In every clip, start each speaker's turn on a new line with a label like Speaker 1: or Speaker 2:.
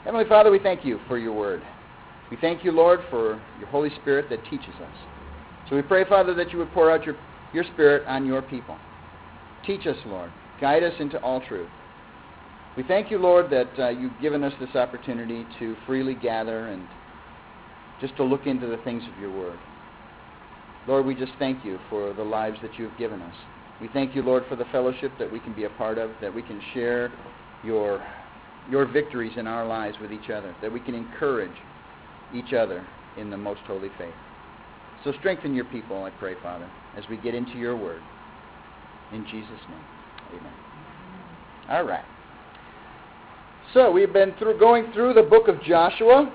Speaker 1: Heavenly Father, we thank you for your word. We thank you, Lord, for your Holy Spirit that teaches us. So we pray, Father, that you would pour out your Spirit on your people. Teach us, Lord. Guide us into all truth. We thank you, Lord, that you've given us this opportunity to freely gather and just to look into the things of your word. Lord, we just thank you for the lives that you have given us. We thank you, Lord, for the fellowship that we can be a part of, that we can share your victories in our lives with each other, that we can encourage each other in the most holy faith. So strengthen your people, I pray, Father, as we get into your word. In Jesus' name, amen. All right. So we've been going through the book of Joshua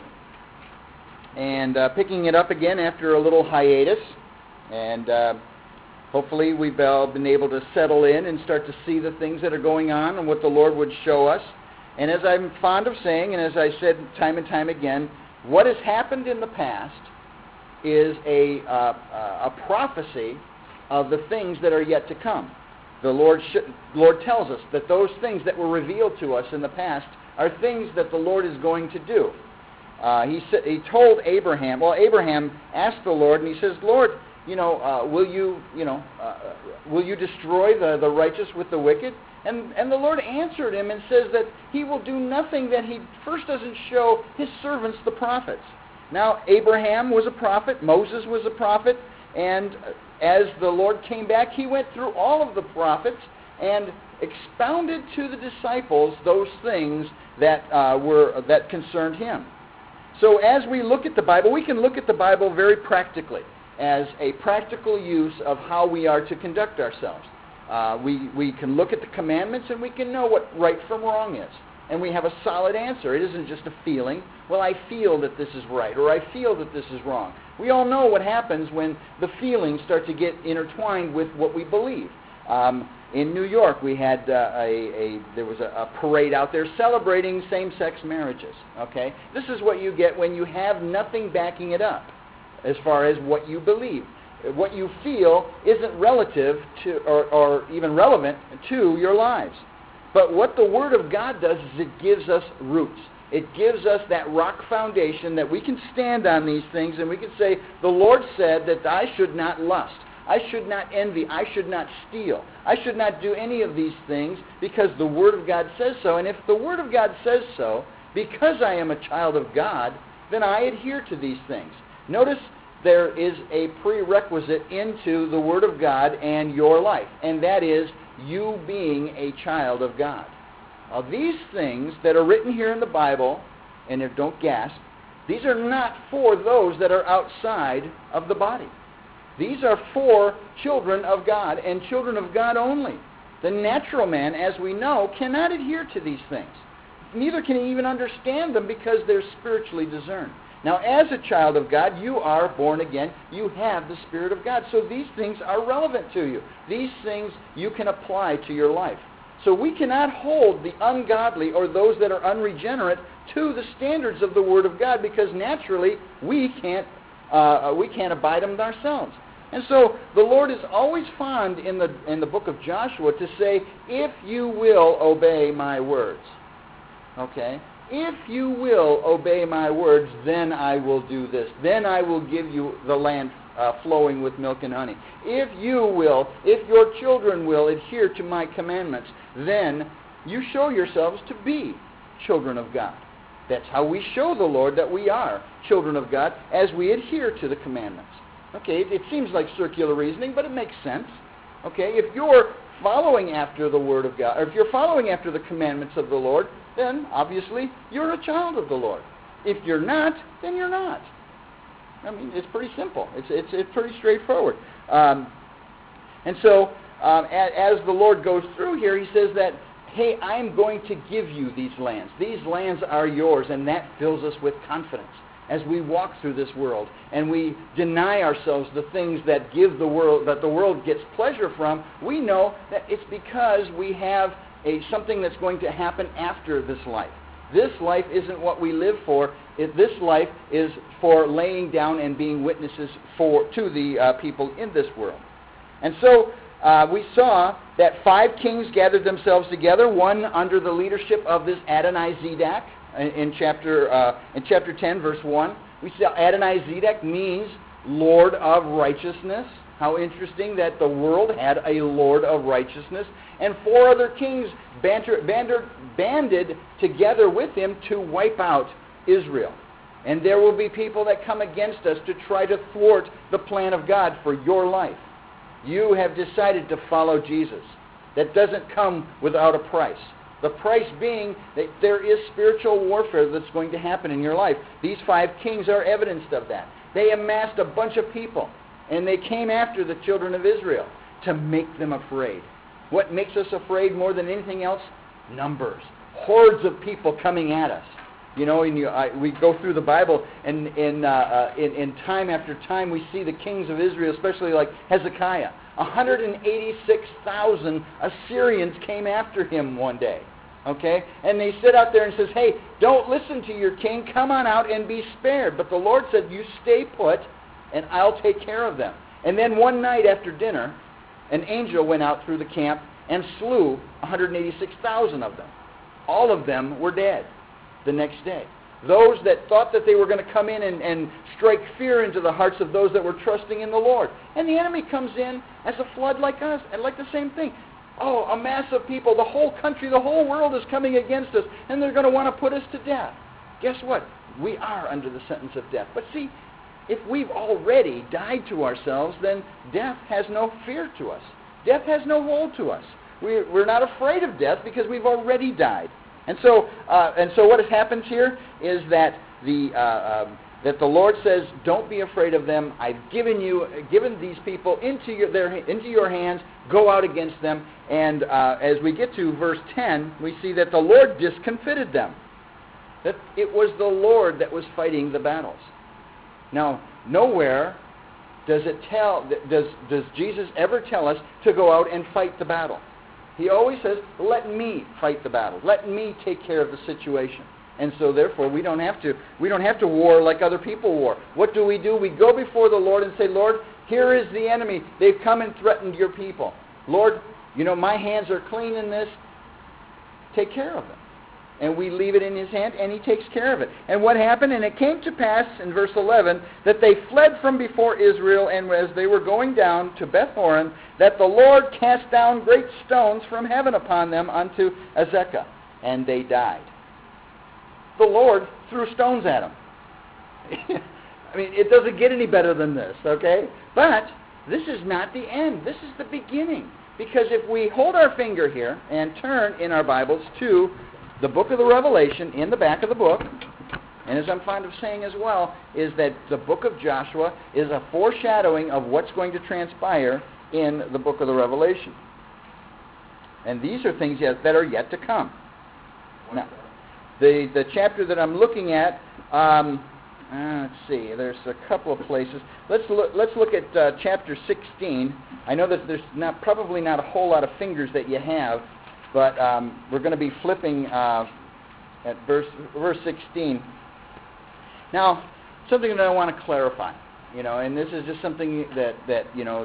Speaker 1: and picking it up again after a little hiatus. And hopefully we've been able to settle in and start to see the things that are going on and what the Lord would show us. And as I'm fond of saying, and as I said time and time again, what has happened in the past is a prophecy of the things that are yet to come. The Lord tells us that those things that were revealed to us in the past are things that the Lord is going to do. He told Abraham, Abraham asked the Lord, and he says, Lord, will you destroy the righteous with the wicked? And the Lord answered him and says that he will do nothing that he first doesn't show his servants, the prophets. Now, Abraham was a prophet, Moses was a prophet, and as the Lord came back, he went through all of the prophets and expounded to the disciples those things that concerned him. So as we look at the Bible, we can look at the Bible very practically, as a practical use of how we are to conduct ourselves. We can look at the commandments and we can know what right from wrong is. And we have a solid answer. It isn't just a feeling. Well, I feel that this is right, or I feel that this is wrong. We all know what happens when the feelings start to get intertwined with what we believe. In New York, we had there was a parade out there celebrating same-sex marriages. Okay, this is what you get when you have nothing backing it up, as far as what you believe. What you feel isn't relative to, or even relevant to your lives. But what the Word of God does is it gives us roots. It gives us that rock foundation that we can stand on these things and we can say, the Lord said that I should not lust. I should not envy. I should not steal. I should not do any of these things because the Word of God says so. And if the Word of God says so, because I am a child of God, then I adhere to these things. Notice there is a prerequisite into the Word of God and your life, and that is you being a child of God. Now, these things that are written here in the Bible, and don't gasp, these are not for those that are outside of the body. These are for children of God and children of God only. The natural man, as we know, cannot adhere to these things. Neither can he even understand them because they're spiritually discerned. Now, as a child of God, you are born again. You have the Spirit of God. So these things are relevant to you. These things you can apply to your life. So we cannot hold the ungodly or those that are unregenerate to the standards of the Word of God because naturally we can't abide them ourselves. And so the Lord is always fond in the book of Joshua to say, if you will obey my words. Okay? If you will obey my words, then I will do this. Then I will give you the land flowing with milk and honey. If your children will adhere to my commandments, then you show yourselves to be children of God. That's how we show the Lord that we are children of God, as we adhere to the commandments. Okay, it seems like circular reasoning, but it makes sense. Okay, if you're following after the Word of God, or if you're following after the commandments of the Lord, then obviously you're a child of the Lord. If you're not, then you're not. I mean, it's pretty simple. It's pretty straightforward. And so, as the Lord goes through here, He says that, hey, I'm going to give you these lands. These lands are yours, and that fills us with confidence as we walk through this world and we deny ourselves the things that the world gets pleasure from. We know that it's because we have something that's going to happen after this life. This life isn't what we live for. This life is for laying down and being witnesses to the people in this world. And so we saw that 5 kings gathered themselves together, one under the leadership of this Adonai-Zedek, in chapter 10, verse 1. We see Adonai-Zedek means Lord of righteousness. How interesting that the world had a Lord of righteousness. And 4 other kings banded together with him to wipe out Israel. And there will be people that come against us to try to thwart the plan of God for your life. You have decided to follow Jesus. That doesn't come without a price. The price being that there is spiritual warfare that's going to happen in your life. These 5 kings are evidence of that. They amassed a bunch of people, and they came after the children of Israel to make them afraid. What makes us afraid more than anything else? Numbers. Hordes of people coming at us. You know, we go through the Bible, and in time after time, we see the kings of Israel, especially like Hezekiah. 186,000 Assyrians came after him one day. Okay? And they sit out there and says, hey, don't listen to your king. Come on out and be spared. But the Lord said, you stay put, and I'll take care of them. And then one night after dinner, an angel went out through the camp and slew 186,000 of them. All of them were dead the next day. Those that thought that they were going to come in and strike fear into the hearts of those that were trusting in the Lord. And the enemy comes in as a flood like us, and like the same thing. Oh, a mass of people, the whole country, the whole world is coming against us, and they're going to want to put us to death. Guess what? We are under the sentence of death. But see, if we've already died to ourselves, then death has no fear to us. Death has no hold to us. We're not afraid of death because we've already died. And so what happens here is that the Lord says, "Don't be afraid of them. I've given these people into your hands. Go out against them." And as we get to verse 10, we see that the Lord discomfited them. That it was the Lord that was fighting the battles. Now, nowhere does Jesus ever tell us to go out and fight the battle. He always says, let me fight the battle. Let me take care of the situation. And so therefore we don't have to war like other people war. What do? We go before the Lord and say, Lord, here is the enemy. They've come and threatened your people. Lord, my hands are clean in this. Take care of them. And we leave it in his hand, and he takes care of it. And what happened? And it came to pass, in verse 11, that they fled from before Israel, and as they were going down to Beth-horon, that the Lord cast down great stones from heaven upon them unto Azekah, and they died. The Lord threw stones at them. I mean, it doesn't get any better than this, okay? But this is not the end. This is the beginning. Because if we hold our finger here and turn in our Bibles to the book of the Revelation, in the back of the book, and as I'm fond of saying as well, is that the book of Joshua is a foreshadowing of what's going to transpire in the book of the Revelation. And these are things that are yet to come. Now, the chapter that I'm looking at, let's see, there's a couple of places. Let's look at chapter 16. I know that there's probably not a whole lot of fingers that you have, but we're going to be flipping at verse 16. Now, something that I want to clarify, and this is just something that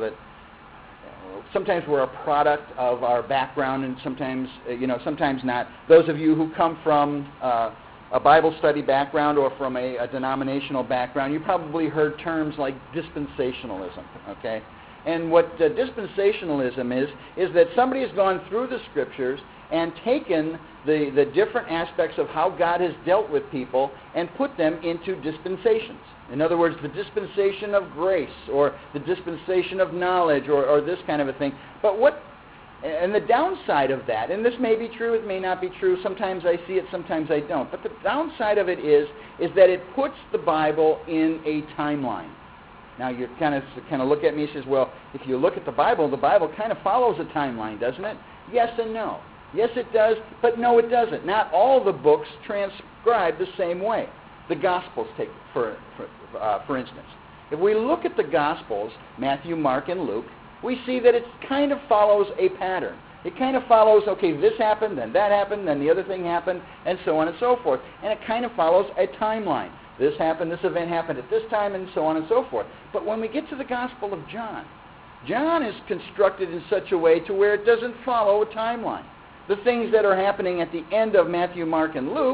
Speaker 1: sometimes we're a product of our background, and sometimes not. Those of you who come from a Bible study background or from a denominational background, you probably heard terms like dispensationalism, okay? And what dispensationalism is that somebody has gone through the Scriptures and taken the different aspects of how God has dealt with people and put them into dispensations. In other words, the dispensation of grace or the dispensation of knowledge or this kind of a thing. And the downside of that, and this may be true, it may not be true, sometimes I see it, sometimes I don't, but the downside of it is that it puts the Bible in a timeline. Now you kind of look at me and says, well, if you look at the Bible kind of follows a timeline, doesn't it? Yes and no. Yes, it does, but no, it doesn't. Not all the books transcribe the same way. The Gospels, take for instance. If we look at the Gospels, Matthew, Mark, and Luke, we see that it kind of follows a pattern. It kind of follows, okay, this happened, then that happened, then the other thing happened, and so on and so forth. And it kind of follows a timeline. This happened, this event happened at this time, and so on and so forth. But when we get to the Gospel of John, John is constructed in such a way to where it doesn't follow a timeline. The things that are happening at the end of Matthew, Mark, and Luke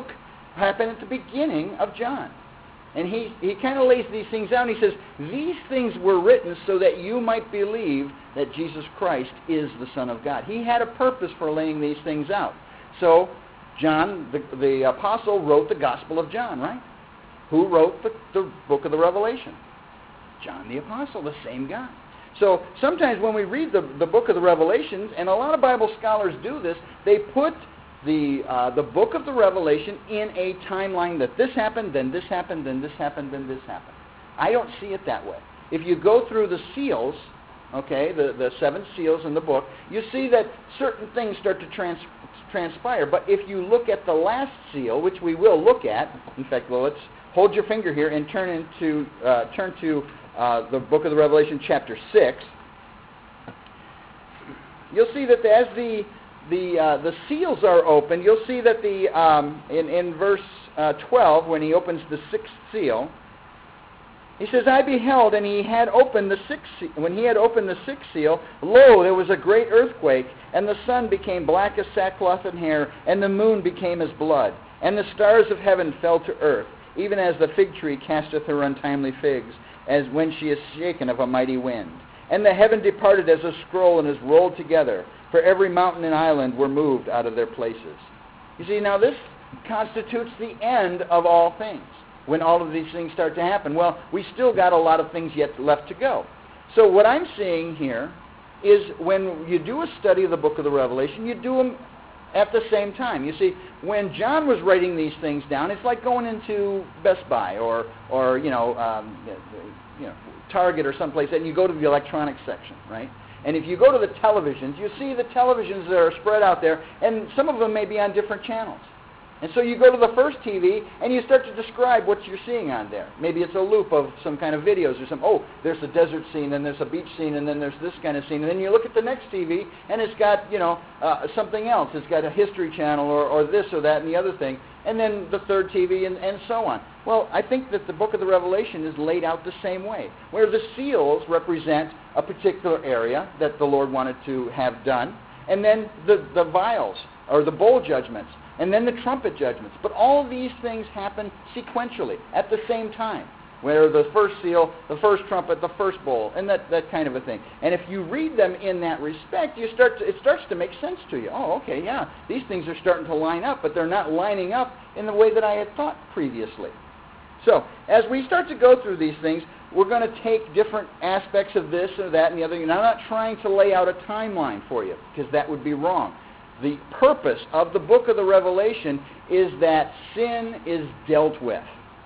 Speaker 1: happened at the beginning of John. And he kind of lays these things out, and he says, these things were written so that you might believe that Jesus Christ is the Son of God. He had a purpose for laying these things out. So, John, the apostle, wrote the Gospel of John, right? Who wrote the book of the Revelation? John the apostle, the same guy. So, sometimes when we read the book of the Revelations, and a lot of Bible scholars do this, they put the book of the Revelation in a timeline that this happened, then this happened, then this happened, then this happened. I don't see it that way. If you go through the seals, okay, the 7 seals in the book, you see that certain things start to transpire. But if you look at the last seal, which we will look at, in fact, well, let's hold your finger here and turn to the book of the Revelation, chapter 6. You'll see that as the seals are opened, you'll see that in verse 12, when he opens the 6th seal, he says, I beheld, and he had opened the 6th when he had opened the 6th seal, lo, there was a great earthquake, and the sun became black as sackcloth and hair, and the moon became as blood, and the stars of heaven fell to earth, even as the fig tree casteth her untimely figs, as when she is shaken of a mighty wind. And the heaven departed as a scroll, and is rolled together, for every mountain and island were moved out of their places. You see, now this constitutes the end of all things, when all of these things start to happen. Well, we still got a lot of things yet left to go. So what I'm seeing here is when you do a study of the book of the Revelation, you do them at the same time. You see, when John was writing these things down, it's like going into Best Buy or Target or someplace, and you go to the electronics section, right? And if you go to the televisions, you see the televisions that are spread out there, and some of them may be on different channels. And so you go to the first TV, and you start to describe what you're seeing on there. Maybe it's a loop of some kind of videos or something. Oh, there's a desert scene, and there's a beach scene, and then there's this kind of scene. And then you look at the next TV, and it's got, something else. It's got a history channel or this or that and the other thing. And then the third TV and so on. Well, I think that the book of the Revelation is laid out the same way, where the seals represent a particular area that the Lord wanted to have done, and then the vials, or the bowl judgments, and then the trumpet judgments. But all these things happen sequentially at the same time, where the first seal, the first trumpet, the first bowl, and that kind of a thing. And if you read them in that respect, it starts to make sense to you. Oh, okay, yeah, these things are starting to line up, but they're not lining up in the way that I had thought previously. So, as we start to go through these things, we're going to take different aspects of this or that and the other. And I'm not trying to lay out a timeline for you, because that would be wrong. The purpose of the book of the Revelation is that sin is dealt with.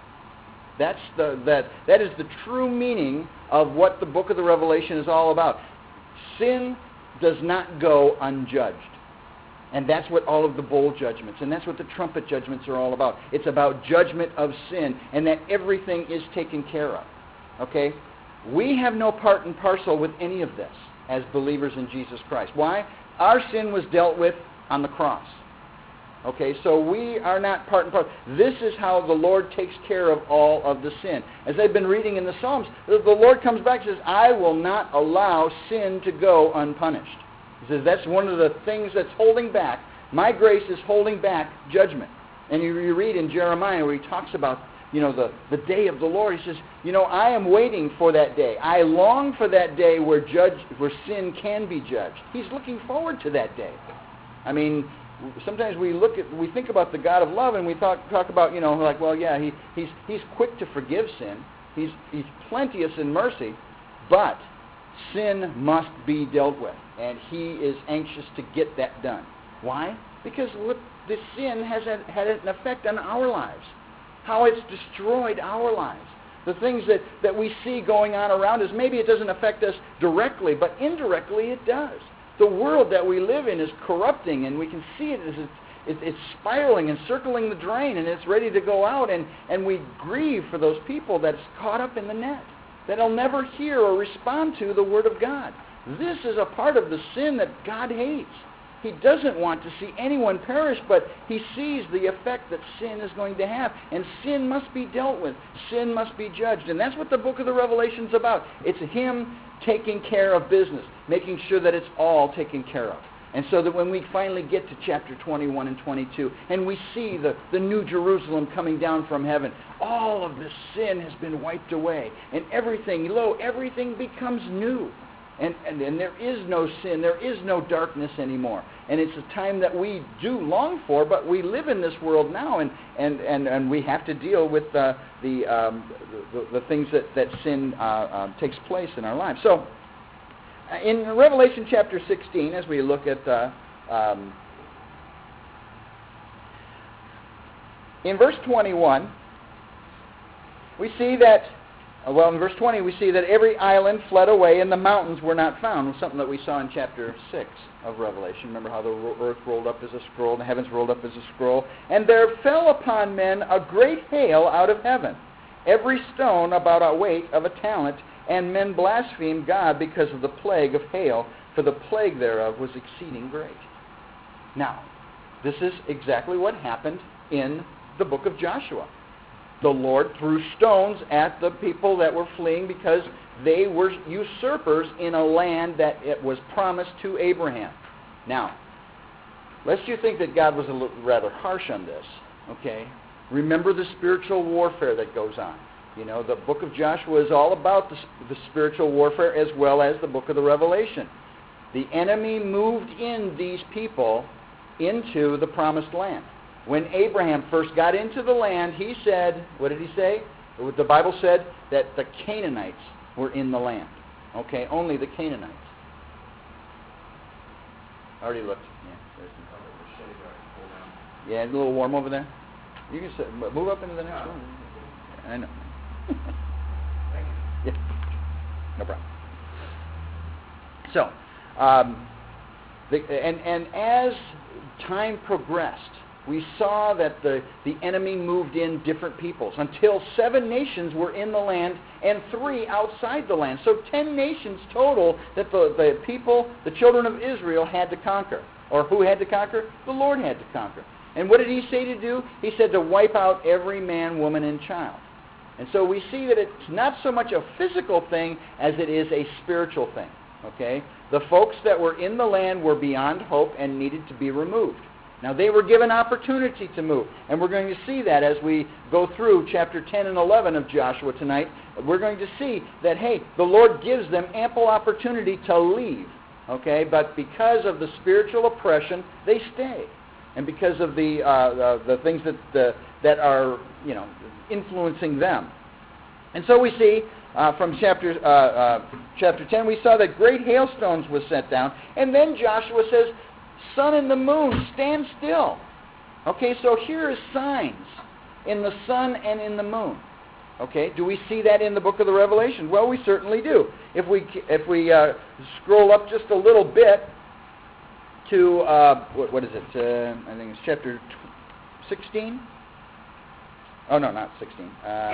Speaker 1: That is the true meaning of what the book of the Revelation is all about. Sin does not go unjudged. And that's what all of the bowl judgments, and that's what the trumpet judgments are all about. It's about judgment of sin, and that everything is taken care of. Okay? We have no part and parcel with any of this as believers in Jesus Christ. Why? Our sin was dealt with on the cross. Okay, so we are not part and parcel. This is how the Lord takes care of all of the sin. As I've been reading in the Psalms, the Lord comes back and says, I will not allow sin to go unpunished. He says that's one of the things that's holding back. My grace is holding back judgment. And you read in Jeremiah where he talks about, the day of the Lord. He says, I am waiting for that day. I long for that day where sin can be judged. He's looking forward to that day. I mean, sometimes we think about the God of love, and we talk about, he's quick to forgive sin. He's plenteous in mercy, but sin must be dealt with, and he is anxious to get that done. Why? Because the sin has had an effect on our lives, how it's destroyed our lives. The things that we see going on around us, maybe it doesn't affect us directly, but indirectly it does. The world that we live in is corrupting, and we can see it as it's spiraling and circling the drain, and it's ready to go out, and we grieve for those people that's caught up in the net, that'll never hear or respond to the Word of God. This is a part of the sin that God hates. He doesn't want to see anyone perish, but he sees the effect that sin is going to have, and sin must be dealt with. Sin must be judged, and that's what the book of the Revelation is about. It's him taking care of business, making sure that it's all taken care of. And so that when we finally get to chapter 21 and 22, and we see the new Jerusalem coming down from heaven, all of the sin has been wiped away. And everything, everything becomes new. And there is no sin, there is no darkness anymore. And it's a time that we do long for, but we live in this world now, and we have to deal with the things that sin takes place in our lives. So, in Revelation chapter 16, as we look at in verse 21, we see that, in verse 20, we see that every island fled away and the mountains were not found. Something that we saw in chapter 6 of Revelation. Remember how the earth rolled up as a scroll and the heavens rolled up as a scroll? And there fell upon men a great hail out of heaven, every stone about a weight of a talent, and men blasphemed God because of the plague of hail, for the plague thereof was exceeding great. Now, this is exactly what happened in the book of Joshua. The Lord threw stones at the people that were fleeing because they were usurpers in a land that it was promised to Abraham. Now, lest you think that God was rather harsh on this, okay? Remember the spiritual warfare that goes on. You know, the book of Joshua is all about the spiritual warfare as well as the book of the Revelation. The enemy moved in these people into the promised land. When Abraham first got into the land, he said, what did he say? The Bible said that the Canaanites were in the land. Okay, only the Canaanites. I already looked. Yeah, it's a little warm over there. You can sit, move up into the next room. I know.
Speaker 2: Thank you.
Speaker 1: Yeah, no problem. So, and as time progressed, we saw that the enemy moved in different peoples until 7 nations were in the land and 3 outside the land. So 10 nations total that the people, the children of Israel, had to conquer. Or who had to conquer? The Lord had to conquer. And what did he say to do? He said to wipe out every man, woman, and child. And so we see that it's not so much a physical thing as it is a spiritual thing. Okay? The folks that were in the land were beyond hope and needed to be removed. Now, they were given opportunity to move, and we're going to see that as we go through chapter 10 and 11 of Joshua tonight. We're going to see that, hey, the Lord gives them ample opportunity to leave, okay? But because of the spiritual oppression, they stay, and because of the things that are, you know, influencing them. And so we see from chapter 10, we saw that great hailstones was sent down, and then Joshua says, sun and the moon, stand still. Okay, so here is signs in the sun and in the moon. Okay, do we see that in the book of the Revelation? Well, we certainly do. If we scroll up just a little bit to, what is it? I think it's chapter 16. Oh, no, not 16.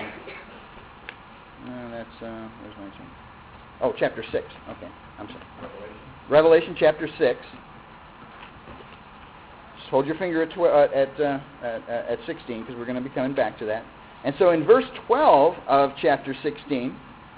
Speaker 1: Where's my change? Oh, chapter 6. Okay, I'm sorry. Revelation chapter 6. Hold your finger at 16 because we're going to be coming back to that. And so in verse 12 of chapter 16,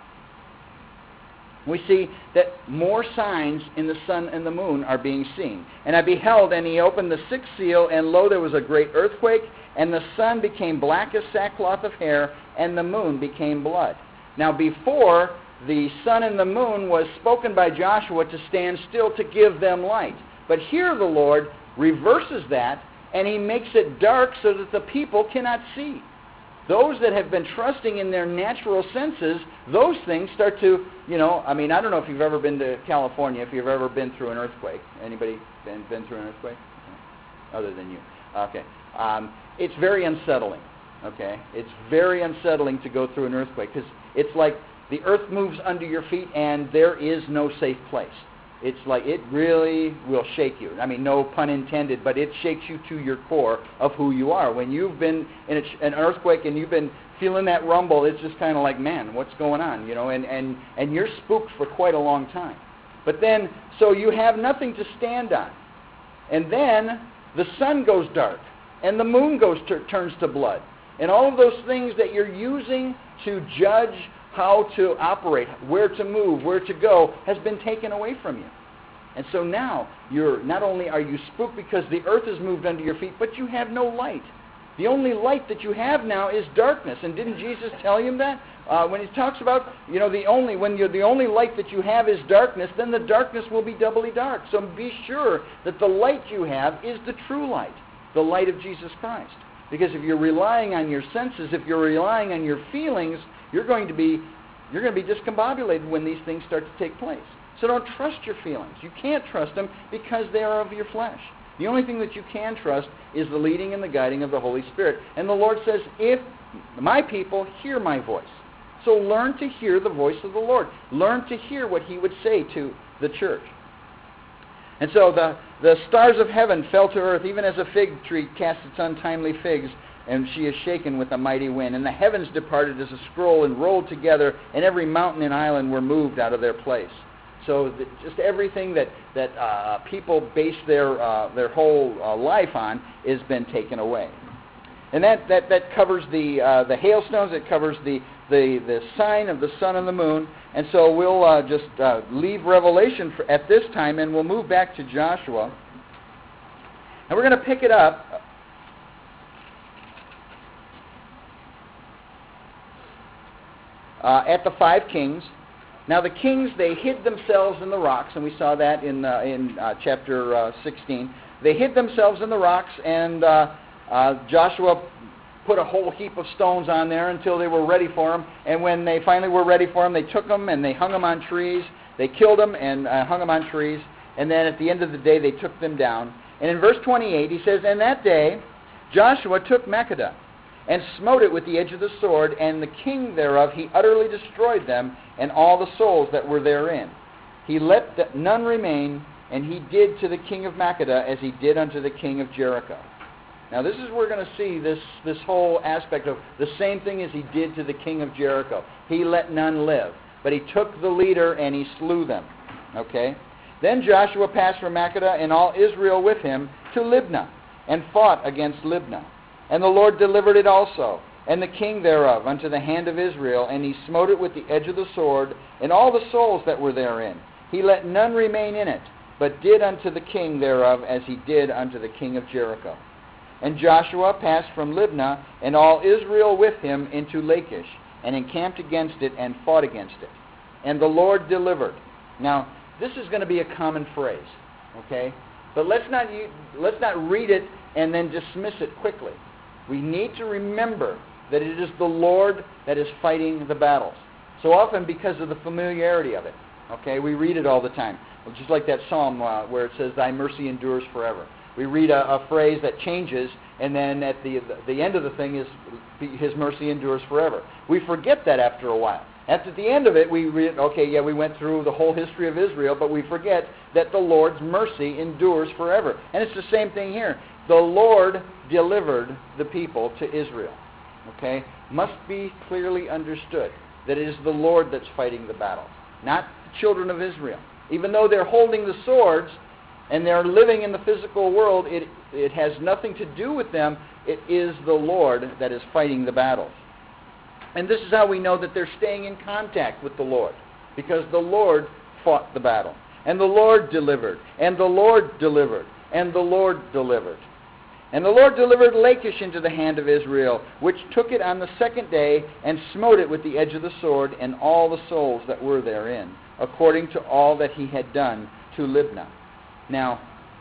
Speaker 1: we see that more signs in the sun and the moon are being seen. And I beheld, and he opened the 6th seal, and lo, there was a great earthquake, and the sun became black as sackcloth of hair, and the moon became blood. Now before, the sun and the moon was spoken by Joshua to stand still to give them light. But here the Lord reverses that, and he makes it dark so that the people cannot see. Those that have been trusting in their natural senses, those things start to, you know, I mean, I don't know if you've ever been to California, if you've ever been through an earthquake. Anybody been through an earthquake? Other than you. Okay. It's very unsettling. Okay? It's very unsettling to go through an earthquake because it's like the earth moves under your feet and there is no safe place. It's like it really will shake you. I mean, no pun intended, but it shakes you to your core of who you are. When you've been in an earthquake and you've been feeling that rumble, it's just kind of like, man, what's going on? You know, and you're spooked for quite a long time. But then, so you have nothing to stand on. And then the sun goes dark, and the moon turns to blood. And all of those things that you're using to judge how to operate, where to move, where to go, has been taken away from you. And so now, not only are you spooked because the earth has moved under your feet, but you have no light. The only light that you have now is darkness. And didn't Jesus tell you that? When he talks about, the only light that you have is darkness, then the darkness will be doubly dark. So be sure that the light you have is the true light, the light of Jesus Christ. Because if you're relying on your senses, if you're relying on your feelings, you're going to be discombobulated when these things start to take place. So don't trust your feelings. You can't trust them because they are of your flesh. The only thing that you can trust is the leading and the guiding of the Holy Spirit. And the Lord says, if my people hear my voice. So learn to hear the voice of the Lord. Learn to hear what he would say to the church. And so the stars of heaven fell to earth, even as a fig tree casts its untimely figs, and she is shaken with a mighty wind. And the heavens departed as a scroll and rolled together, and every mountain and island were moved out of their place. So just everything that people base their whole life on has been taken away. And that covers the hailstones. It covers the sign of the sun and the moon. And so we'll just leave Revelation at this time, and we'll move back to Joshua. And we're going to pick it up at the 5 kings. Now the kings, they hid themselves in the rocks, and we saw that in chapter 16. They hid themselves in the rocks, and Joshua put a whole heap of stones on there until they were ready for them. And when they finally were ready for them, they took them and they hung them on trees. They killed them and hung them on trees. And then at the end of the day, they took them down. And in verse 28, he says, "And that day Joshua took Makkedah, and smote it with the edge of the sword, and the king thereof he utterly destroyed them, and all the souls that were therein. He let none remain, and he did to the king of Makkedah as he did unto the king of Jericho." Now this is where we're going to see this whole aspect of the same thing as he did to the king of Jericho. He let none live, but he took the leader and he slew them. Okay? Then Joshua passed from Makkedah and all Israel with him to Libnah, and fought against Libnah. And the Lord delivered it also, and the king thereof, unto the hand of Israel, and he smote it with the edge of the sword, and all the souls that were therein. He let none remain in it, but did unto the king thereof as he did unto the king of Jericho. And Joshua passed from Libnah, and all Israel with him, into Lachish, and encamped against it, and fought against it. And the Lord delivered. Now, this is going to be a common phrase, okay? But let's not read it and then dismiss it quickly. We need to remember that it is the Lord that is fighting the battles. So often because of the familiarity of it, okay, we read it all the time. Well, just like that psalm where it says, "Thy mercy endures forever." We read a phrase that changes, and then at the end of the thing is, "His mercy endures forever." We forget that after a while. At the end of it, we read, okay, yeah, we went through the whole history of Israel, but we forget that the Lord's mercy endures forever. And it's the same thing here. The Lord delivered the people to Israel. Okay? Must be clearly understood that it is the Lord that's fighting the battle, not the children of Israel. Even though they're holding the swords and they're living in the physical world, it has nothing to do with them. It is the Lord that is fighting the battles. And this is how we know that they're staying in contact with the Lord, because the Lord fought the battle. And the Lord delivered, and the Lord delivered, and the Lord delivered. And the Lord delivered Lachish into the hand of Israel, which took it on the second day, and smote it with the edge of the sword, and all the souls that were therein, according to all that he had done to Libnah. Now,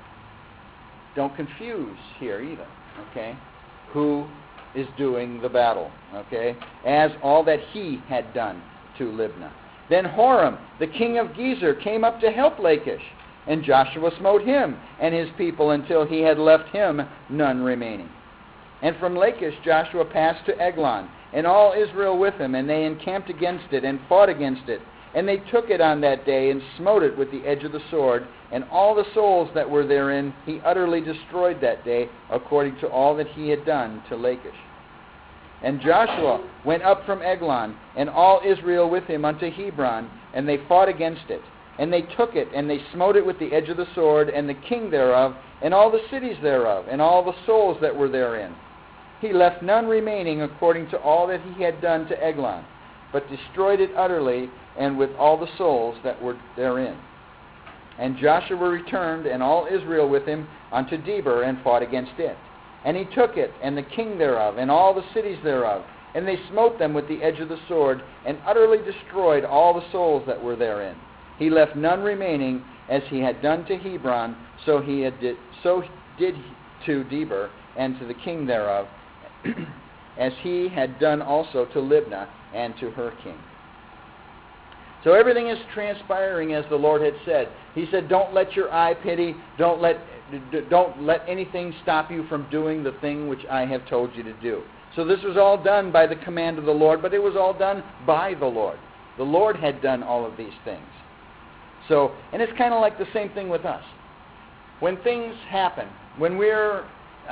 Speaker 1: don't confuse here either, okay? Who is doing the battle, okay? As all that he had done to Libnah. Then Horam, the king of Gezer, came up to help Lachish, and Joshua smote him and his people until he had left him none remaining. And from Lachish Joshua passed to Eglon, and all Israel with him, and they encamped against it, and fought against it. And they took it on that day, and smote it with the edge of the sword, and all the souls that were therein he utterly destroyed that day, according to all that he had done to Lachish. And Joshua went up from Eglon, and all Israel with him unto Hebron, and they fought against it. And they took it, and they smote it with the edge of the sword, and the king thereof, and all the cities thereof, and all the souls that were therein. He left none remaining according to all that he had done to Eglon, but destroyed it utterly, and with all the souls that were therein. And Joshua returned, and all Israel with him, unto Debir, and fought against it. And he took it, and the king thereof, and all the cities thereof. And they smote them with the edge of the sword, and utterly destroyed all the souls that were therein. He left none remaining, as he had done to Hebron, so did to Debir, and to the king thereof, as he had done also to Libnah, and to her king. So everything is transpiring as the Lord had said. He said, don't let your eye pity, don't let anything stop you from doing the thing which I have told you to do. So this was all done by the command of the Lord, but it was all done by the Lord. The Lord had done all of these things. So, and it's kind of like the same thing with us. When things happen, when we're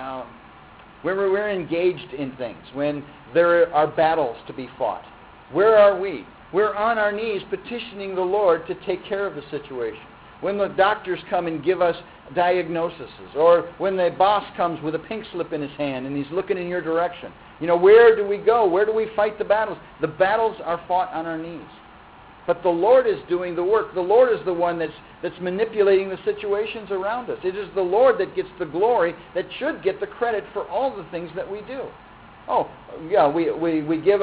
Speaker 1: engaged in things, when there are battles to be fought, where are we? We're on our knees petitioning the Lord to take care of the situation. When the doctors come and give us diagnoses, or when the boss comes with a pink slip in his hand and he's looking in your direction. Where do we go? Where do we fight the battles? The battles are fought on our knees. But the Lord is doing the work. The Lord is the one that's manipulating the situations around us. It is the Lord that gets the glory, that should get the credit for all the things that we do. Oh, yeah, we give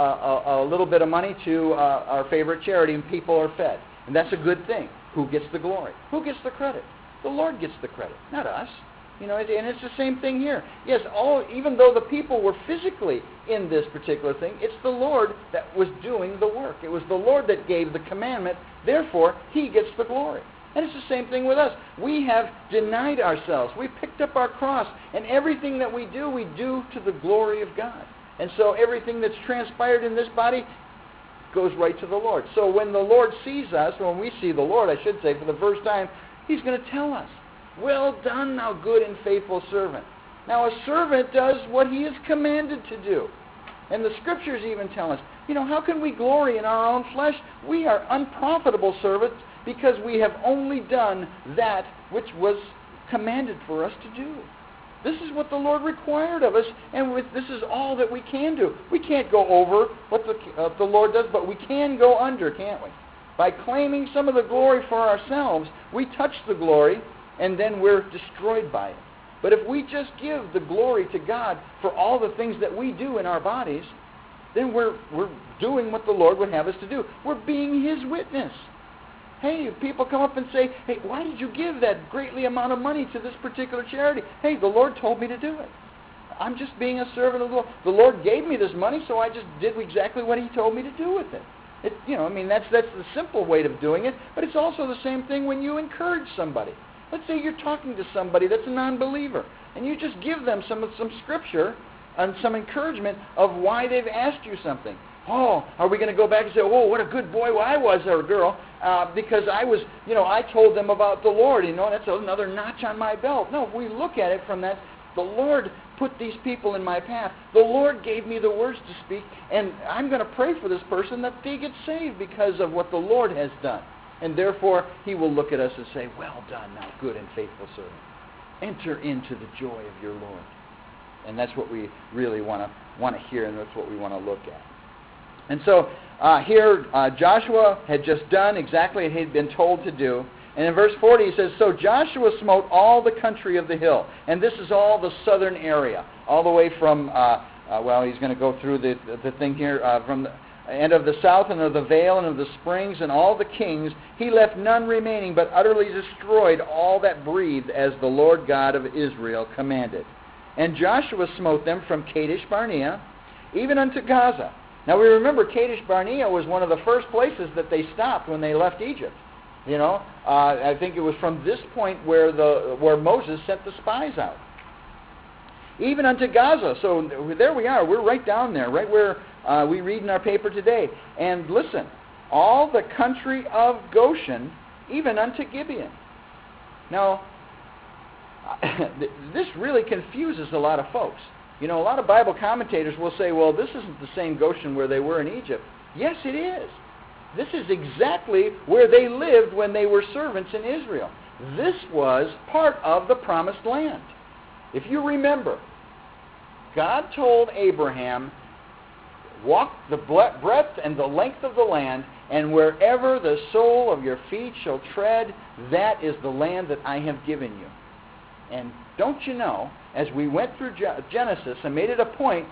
Speaker 1: a little bit of money to our favorite charity and people are fed. And that's a good thing. Who gets the glory? Who gets the credit? The Lord gets the credit, not us. And it's the same thing here. Yes, even though the people were physically in this particular thing, it's the Lord that was doing the work. It was the Lord that gave the commandment. Therefore, He gets the glory. And it's the same thing with us. We have denied ourselves. We picked up our cross. And everything that we do to the glory of God. And so everything that's transpired in this body goes right to the Lord. So when the Lord sees us, when we see the Lord, I should say, for the first time, He's going to tell us, well done, thou good and faithful servant. Now a servant does what he is commanded to do. And the Scriptures even tell us, how can we glory in our own flesh? We are unprofitable servants because we have only done that which was commanded for us to do. This is what the Lord required of us, and this is all that we can do. We can't go over what the Lord does, but we can go under, can't we? By claiming some of the glory for ourselves, we touch the glory, and then we're destroyed by it. But if we just give the glory to God for all the things that we do in our bodies, then we're doing what the Lord would have us to do. We're being His witness. Hey, if people come up and say, hey, why did you give that greatly amount of money to this particular charity? Hey, the Lord told me to do it. I'm just being a servant of the Lord. The Lord gave me this money, so I just did exactly what He told me to do with it. That's the simple way of doing it, but it's also the same thing when you encourage somebody. Let's say you're talking to somebody that's a non-believer, and you just give them some Scripture and some encouragement of why they've asked you something. Oh, are we going to go back and say, oh, what a good boy I was or girl, because I told them about the Lord, that's another notch on my belt. No, if we look at it from that, the Lord put these people in my path. The Lord gave me the words to speak, and I'm going to pray for this person that they get saved because of what the Lord has done. And therefore, He will look at us and say, well done, thou good and faithful servant. Enter into the joy of your Lord. And that's what we really want to hear, and that's what we want to look at. And so here, Joshua had just done exactly what he had been told to do. And in verse 40 he says, so Joshua smote all the country of the hill. And this is all the southern area, all the way from, he's going to go through the thing here, from the end of the south and of the vale and of the springs and all the kings. He left none remaining, but utterly destroyed all that breathed, as the Lord God of Israel commanded. And Joshua smote them from Kadesh Barnea, even unto Gaza. Now we remember Kadesh Barnea was one of the first places that they stopped when they left Egypt. I think it was from this point where Moses sent the spies out. Even unto Gaza. So there we are. We're right down there, right where we read in our paper today. And listen, all the country of Goshen, even unto Gibeon. Now, this really confuses a lot of folks. A lot of Bible commentators will say, well, this isn't the same Goshen where they were in Egypt. Yes, it is. This is exactly where they lived when they were servants in Israel. This was part of the promised land. If you remember, God told Abraham, walk the breadth and the length of the land, and wherever the sole of your feet shall tread, that is the land that I have given you. And don't you know, as we went through Genesis, I made it a point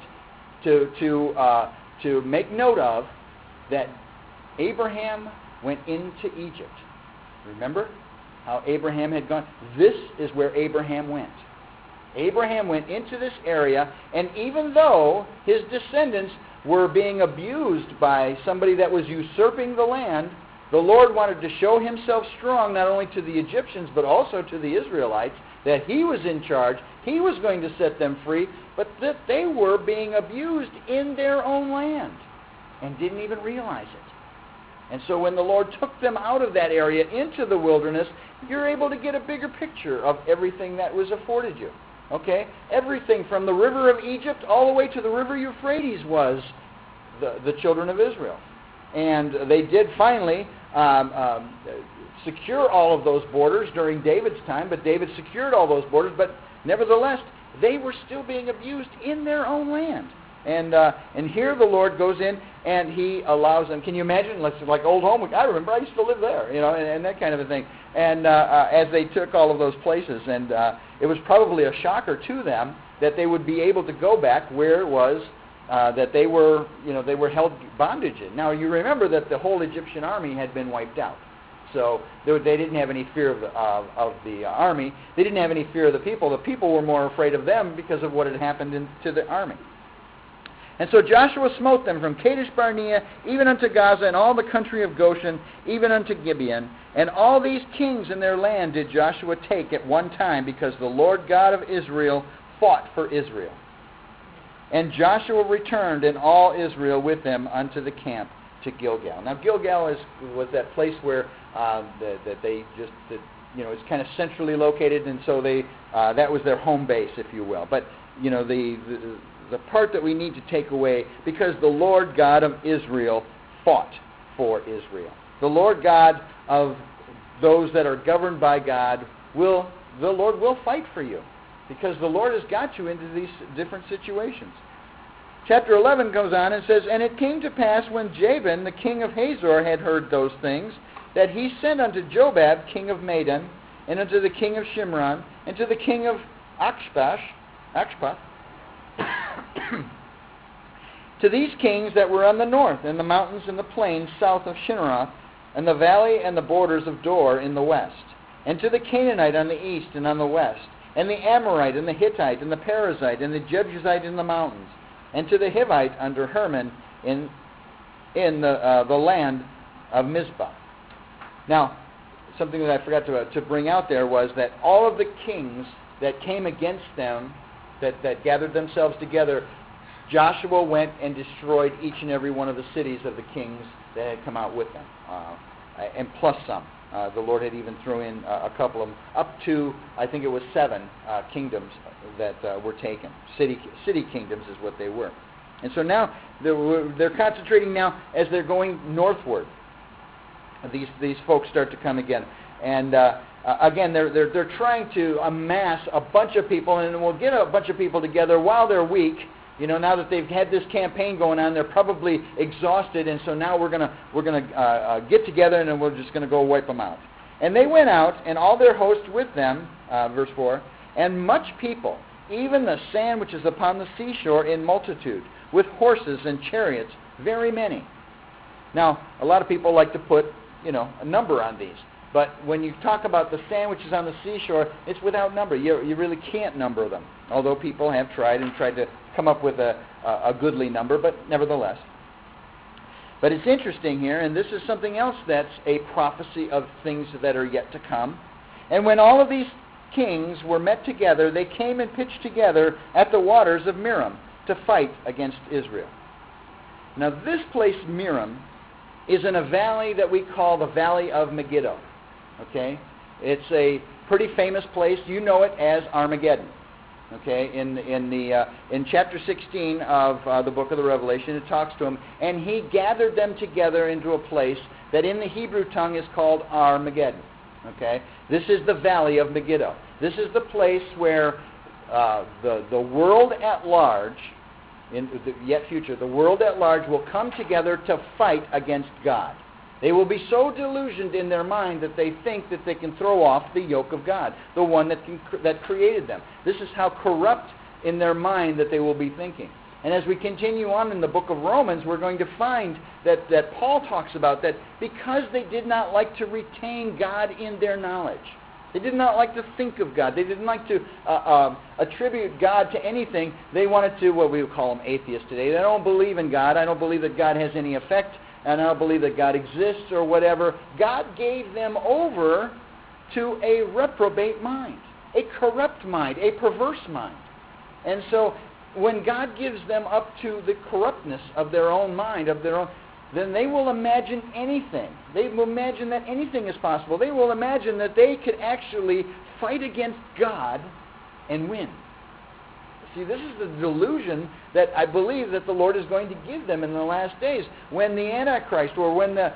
Speaker 1: to make note of that Abraham went into Egypt. Remember how Abraham had gone? This is where Abraham went. Abraham went into this area, and even though his descendants were being abused by somebody that was usurping the land, the Lord wanted to show himself strong not only to the Egyptians but also to the Israelites, that he was in charge, he was going to set them free, but that they were being abused in their own land and didn't even realize it. And so when the Lord took them out of that area into the wilderness, you're able to get a bigger picture of everything that was afforded you. Okay? Everything from the river of Egypt all the way to the river Euphrates was the children of Israel. And they did finally secure all of those borders during David's time, but David secured all those borders, but nevertheless, they were still being abused in their own land. And here the Lord goes in and he allows them. Can you imagine? Like Old Home. I remember I used to live there, and that kind of a thing. And as they took all of those places, and it was probably a shocker to them that they would be able to go back where it was that they were held bondage in. Now you remember that the whole Egyptian army had been wiped out. So they didn't have any fear of the army. They didn't have any fear of the people. The people were more afraid of them because of what had happened to the army. And so Joshua smote them from Kadesh Barnea, even unto Gaza, and all the country of Goshen, even unto Gibeon. And all these kings in their land did Joshua take at one time, because the Lord God of Israel fought for Israel. And Joshua returned, and all Israel with him, unto the camp to Gilgal. Now Gilgal was that place where it's kind of centrally located, and so that was their home base, if you will. But the part that we need to take away, because the Lord God of Israel fought for Israel. The Lord God of those that are governed by God the Lord will fight for you, because the Lord has got you into these different situations. Chapter 11 goes on and says, And it came to pass when Jabin, the king of Hazor, had heard those things, that he sent unto Jobab, king of Madon, and unto the king of Shimron, and to the king of Achshaph, to these kings that were on the north, in the mountains and the plains south of Shinneroth, and the valley and the borders of Dor in the west, and to the Canaanite on the east and on the west, and the Amorite and the Hittite and the Perizzite and the Jebusite in the mountains, and to the Hivite under Hermon in the land of Mizpah. Now, something that I forgot to bring out there was that all of the kings that came against them, that gathered themselves together, Joshua went and destroyed each and every one of the cities of the kings that had come out with them, and plus some. The Lord had even thrown in a couple of them, up to, I think it was 7 kingdoms that were taken. City kingdoms is what they were. And so now they're concentrating now as they're going northward. These folks start to come again. And again, they're trying to amass a bunch of people, and we'll get a bunch of people together while they're weak. Now that they've had this campaign going on, they're probably exhausted, and so now we're gonna get together, and then we're just gonna go wipe them out. And they went out, and all their host with them, verse 4, and much people, even the sand which is upon the seashore in multitude, with horses and chariots, very many. Now, a lot of people like to put, a number on these. But when you talk about the sand which is on the seashore, it's without number. You really can't number them, although people have tried to come up with a goodly number, but nevertheless. But it's interesting here, and this is something else that's a prophecy of things that are yet to come. And when all of these kings were met together, they came and pitched together at the waters of Merom to fight against Israel. Now this place, Merom, is in a valley that we call the Valley of Megiddo. Okay? It's a pretty famous place. You know it as Armageddon. Okay? In chapter 16 of the book of the Revelation, it talks to him, and he gathered them together into a place that in the Hebrew tongue is called Armageddon. Okay? This is the Valley of Megiddo. This is the place where the world at large, in the yet future, the world at large will come together to fight against God. They will be so delusioned in their mind that they think that they can throw off the yoke of God, the one that created them. This is how corrupt in their mind that they will be thinking. And as we continue on in the book of Romans, we're going to find that Paul talks about that because they did not like to retain God in their knowledge. They did not like to think of God. They didn't like to attribute God to anything. They wanted to, what we would call them atheists today. They don't believe in God. I don't believe that God has any effect, and I don't believe that God exists or whatever. God gave them over to a reprobate mind, a corrupt mind, a perverse mind. And so when God gives them up to the corruptness of their own mind, then they will imagine anything. They will imagine that anything is possible. They will imagine that they could actually fight against God and win. See, this is the delusion that I believe that the Lord is going to give them in the last days, when the Antichrist, or when the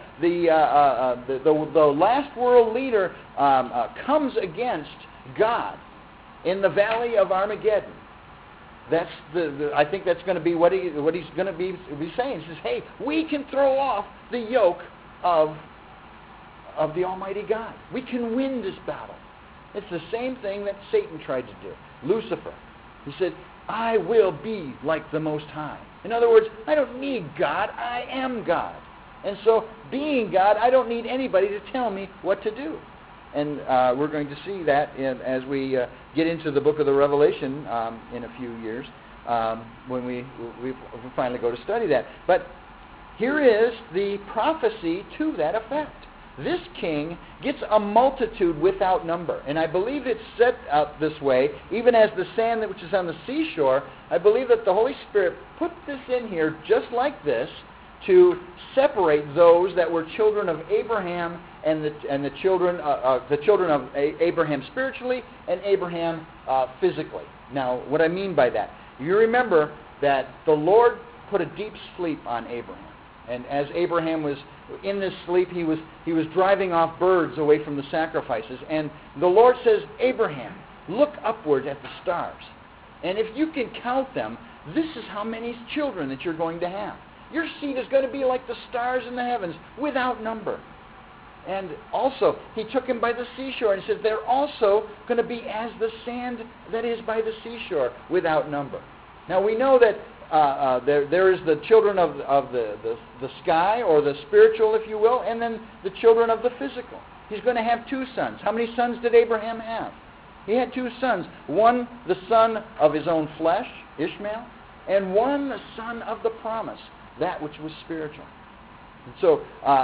Speaker 1: last world leader comes against God in the valley of Armageddon. That's I think that's going to be what he's going to be saying. He says, "Hey, we can throw off the yoke of the Almighty God. We can win this battle." It's the same thing that Satan tried to do. Lucifer, he said, "I will be like the Most High." In other words, I don't need God. I am God. And so, being God, I don't need anybody to tell me what to do. And we're going to see that as we get into the book of the Revelation in a few years, when we finally go to study that. But here is the prophecy to that effect. This king gets a multitude without number. And I believe it's set out this way, even as the sand which is on the seashore. I believe that the Holy Spirit put this in here just like this to separate those that were children of Abraham and the children of Abraham spiritually and Abraham physically. Now, what I mean by that, you remember that the Lord put a deep sleep on Abraham, and as Abraham was in this sleep, he was driving off birds away from the sacrifices, and the Lord says, "Abraham, look upward at the stars, and if you can count them, this is how many children that you're going to have. Your seed is going to be like the stars in the heavens, without number." And also, he took him by the seashore and said, "They're also going to be as the sand that is by the seashore, without number." Now, we know that there is the children of the sky, or the spiritual, if you will, and then the children of the physical. He's going to have two sons. How many sons did Abraham have? He had two sons. One, the son of his own flesh, Ishmael, and one, the son of the promise, that which was spiritual. And so,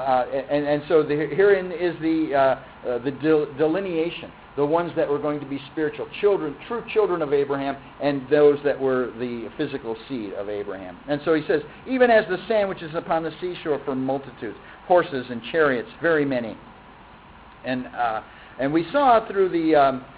Speaker 1: herein is the delineation. The ones that were going to be spiritual children, true children of Abraham, and those that were the physical seed of Abraham. And so he says, "Even as the sand which is upon the seashore for multitudes, horses and chariots, very many." And we saw through the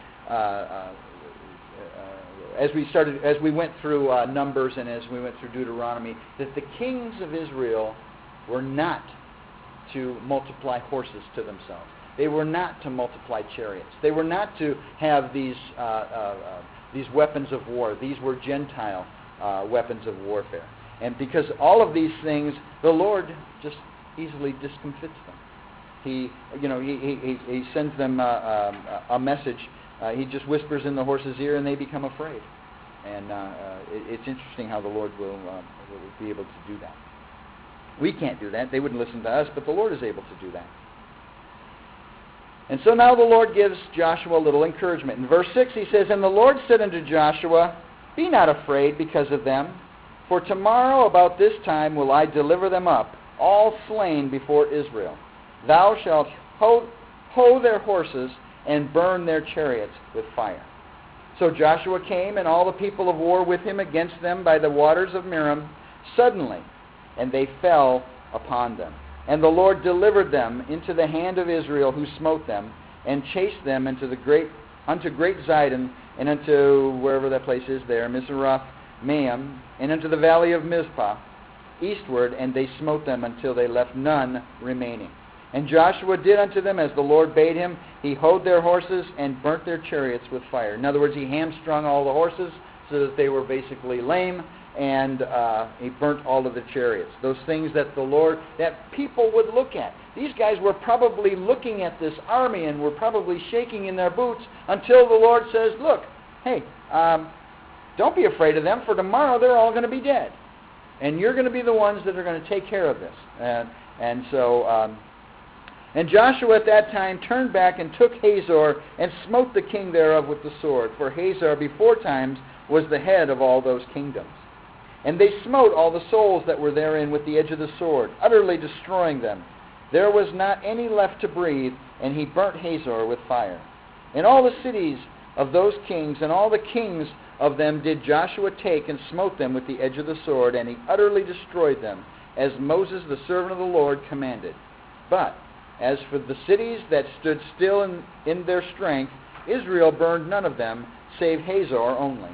Speaker 1: as we went through Numbers and as we went through Deuteronomy, that the kings of Israel were not to multiply horses to themselves. They were not to multiply chariots. They were not to have these weapons of war. These were Gentile weapons of warfare. And because all of these things, the Lord just easily discomfits them. He sends them a message. He just whispers in the horse's ear, and they become afraid. And it's interesting how the Lord will be able to do that. We can't do that. They wouldn't listen to us, but the Lord is able to do that. And so now the Lord gives Joshua a little encouragement. In verse 6 he says, "And the Lord said unto Joshua, Be not afraid because of them, for tomorrow about this time will I deliver them up, all slain before Israel. Thou shalt hoe their horses and burn their chariots with fire." So Joshua came, and all the people of war with him against them by the waters of Merom, suddenly, and they fell upon them. And the Lord delivered them into the hand of Israel, who smote them, and chased them unto great Zidon, and unto wherever that place is there, Mizrath Maim, and unto the valley of Mizpah, eastward, and they smote them until they left none remaining. And Joshua did unto them as the Lord bade him. He hoed their horses and burnt their chariots with fire. In other words, he hamstrung all the horses so that they were basically lame, and he burnt all of the chariots. Those things that that people would look at. These guys were probably looking at this army and were probably shaking in their boots until the Lord says, look, hey, don't be afraid of them, for tomorrow they're all going to be dead. And you're going to be the ones that are going to take care of this. And Joshua at that time turned back and took Hazor and smote the king thereof with the sword. For Hazor before times was the head of all those kingdoms. And they smote all the souls that were therein with the edge of the sword, utterly destroying them. There was not any left to breathe, and he burnt Hazor with fire. And all the cities of those kings and all the kings of them did Joshua take and smote them with the edge of the sword, and he utterly destroyed them, as Moses the servant of the Lord commanded. But as for the cities that stood still in their strength, Israel burned none of them, save Hazor only.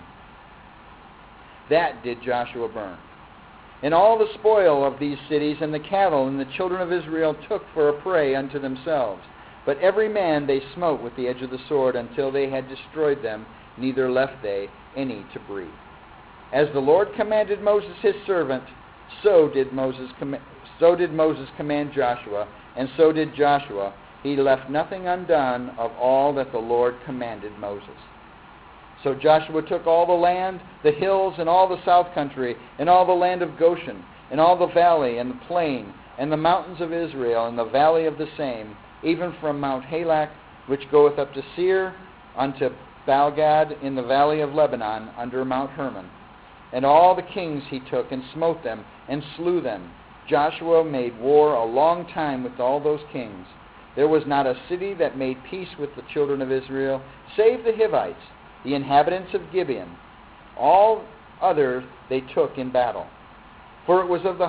Speaker 1: That did Joshua burn. And all the spoil of these cities and the cattle and the children of Israel took for a prey unto themselves. But every man they smote with the edge of the sword until they had destroyed them, neither left they any to breathe. As the Lord commanded Moses his servant, so did Moses command Joshua, and so did Joshua. He left nothing undone of all that the Lord commanded Moses. So Joshua took all the land, the hills, and all the south country, and all the land of Goshen, and all the valley, and the plain, and the mountains of Israel, and the valley of the same, even from Mount Halak, which goeth up to Seir, unto Baalgad in the valley of Lebanon, under Mount Hermon. And all the kings he took, and smote them, and slew them. Joshua made war a long time with all those kings. There was not a city that made peace with the children of Israel, save the Hivites, the inhabitants of Gibeon. All others they took in battle. For it was of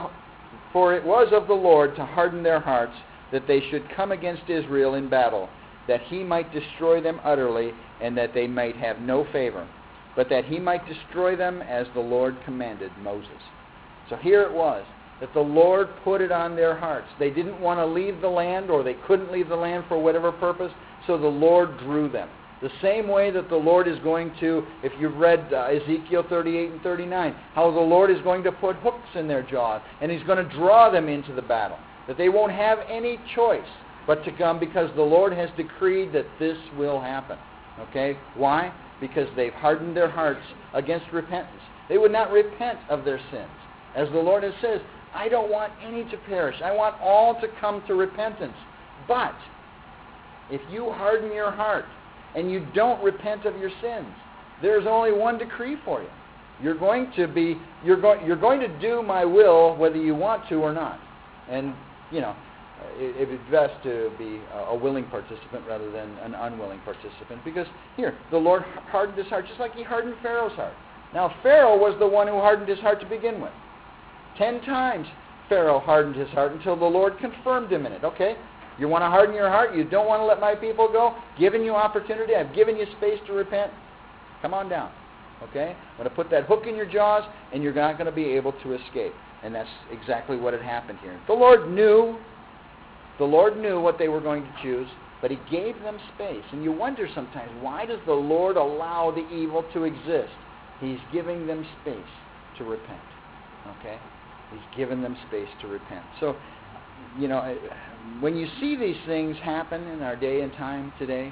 Speaker 1: the Lord to harden their hearts, that they should come against Israel in battle, that he might destroy them utterly, and that they might have no favor, but that he might destroy them as the Lord commanded Moses. So here it was, that the Lord put it on their hearts. They didn't want to leave the land, or they couldn't leave the land for whatever purpose, so the Lord drew them. The same way that the Lord is going to, if you've read Ezekiel 38 and 39, how the Lord is going to put hooks in their jaws, and he's going to draw them into the battle. That they won't have any choice but to come, because the Lord has decreed that this will happen. Okay? Why? Because they've hardened their hearts against repentance. They would not repent of their sins. As the Lord has said, I don't want any to perish. I want all to come to repentance. But if you harden your heart and you don't repent of your sins, there's only one decree for you. You're going to do my will whether you want to or not. And, it's best to be a willing participant rather than an unwilling participant, because here, the Lord hardened his heart just like he hardened Pharaoh's heart. Now, Pharaoh was the one who hardened his heart to begin with. 10 times Pharaoh hardened his heart until the Lord confirmed him in it. Okay, you want to harden your heart? You don't want to let my people go? Given you opportunity, I've given you space to repent. Come on down. Okay? I'm going to put that hook in your jaws, and you're not going to be able to escape. And that's exactly what had happened here. The Lord knew what they were going to choose, but he gave them space. And you wonder sometimes, why does the Lord allow the evil to exist? He's giving them space to repent. Okay? He's given them space to repent. So, when you see these things happen in our day and time today,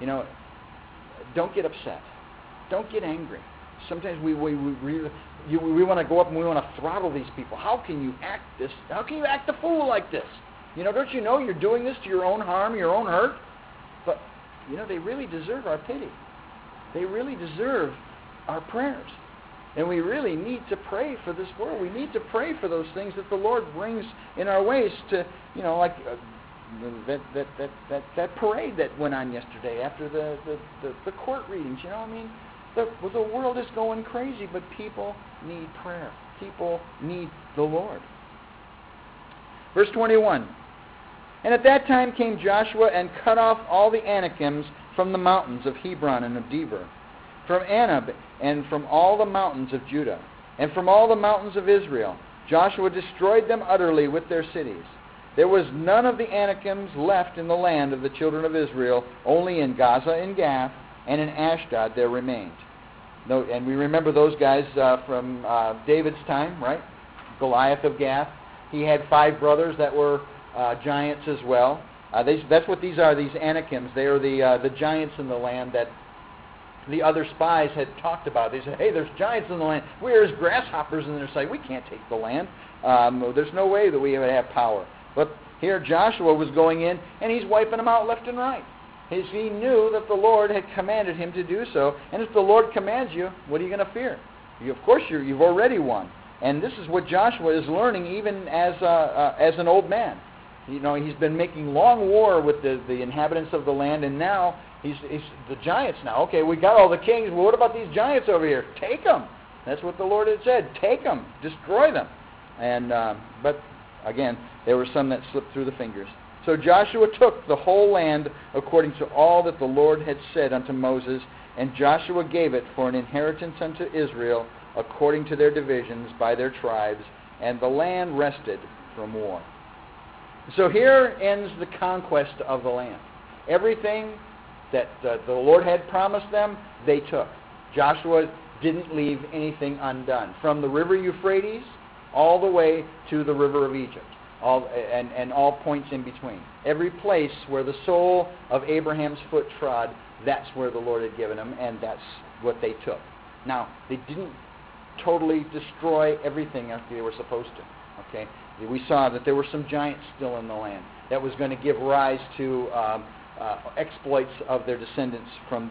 Speaker 1: don't get upset. Don't get angry. Sometimes we want to go up and we want to throttle these people. How can you act this? How can you act a fool like this? Don't you know you're doing this to your own harm, your own hurt? But, they really deserve our pity. They really deserve our prayers. And we really need to pray for this world. We need to pray for those things that the Lord brings in our ways to, like that parade that went on yesterday after the court readings. The world is going crazy, but people need prayer. People need the Lord. Verse 21. And at that time came Joshua and cut off all the Anakims from the mountains of Hebron and of Debir, from Anab and from all the mountains of Judah, and from all the mountains of Israel. Joshua destroyed them utterly with their cities. There was none of the Anakims left in the land of the children of Israel, only in Gaza and Gath, and in Ashdod there remained. No, and we remember those guys from David's time, right? Goliath of Gath. He had 5 brothers that were giants as well. That's what these are, these Anakims. They are the giants in the land that the other spies had talked about. They said, hey, there's giants in the land. We're as grasshoppers in their sight. We can't take the land. There's no way that we would have power. But here Joshua was going in, and he's wiping them out left and right. He knew that the Lord had commanded him to do so. And if the Lord commands you, what are you going to fear? Of course, you've already won. And this is what Joshua is learning even as an old man. You know, he's been making long war with the inhabitants of the land, and now he's the giants now. Okay, we got all the kings. Well, what about these giants over here? Take them. That's what the Lord had said. Take them. Destroy them. And but again, there were some that slipped through the fingers. So Joshua took the whole land according to all that the Lord had said unto Moses, and Joshua gave it for an inheritance unto Israel according to their divisions by their tribes, and the land rested from war. So here ends the conquest of the land. Everything that the Lord had promised them, they took. Joshua didn't leave anything undone. From the river Euphrates all the way to the river of Egypt, and all points in between. Every place where the sole of Abraham's foot trod, that's where the Lord had given them, and that's what they took. Now, they didn't totally destroy everything as they were supposed to. Okay, we saw that there were some giants still in the land that was going to give rise to exploits of their descendants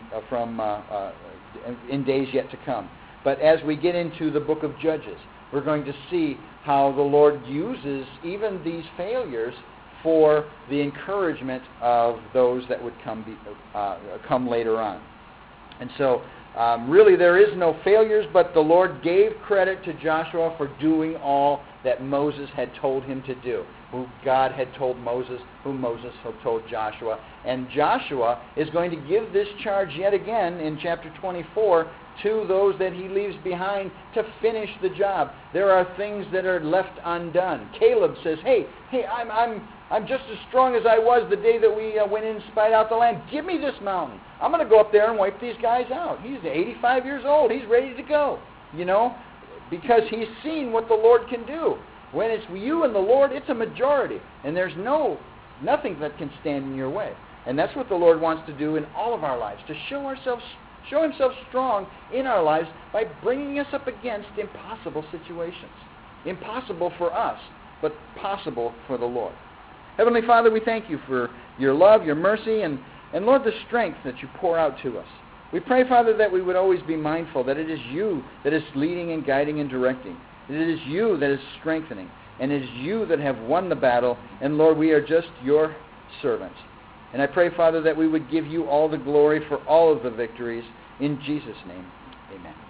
Speaker 1: in days yet to come. But as we get into the book of Judges, we're going to see how the Lord uses even these failures for the encouragement of those that would come later on. And so, really, there is no failures, but the Lord gave credit to Joshua for doing all that Moses had told him to do, who God had told Moses, who Moses had told Joshua. And Joshua is going to give this charge yet again in chapter 24 to those that he leaves behind to finish the job. There are things that are left undone. Caleb says, hey, I'm just as strong as I was the day that we went in and spied out the land. Give me this mountain. I'm going to go up there and wipe these guys out. He's 85 years old. He's ready to go, because he's seen what the Lord can do. When it's you and the Lord, it's a majority, and there's nothing that can stand in your way. And that's what the Lord wants to do in all of our lives, to show himself strong in our lives by bringing us up against impossible situations. Impossible for us, but possible for the Lord. Heavenly Father, we thank you for your love, your mercy, and Lord, the strength that you pour out to us. We pray, Father, that we would always be mindful that it is you that is leading and guiding and directing. It is you that is strengthening, and it is you that have won the battle, and Lord, we are just your servants. And I pray, Father, that we would give you all the glory for all of the victories. In Jesus' name, amen.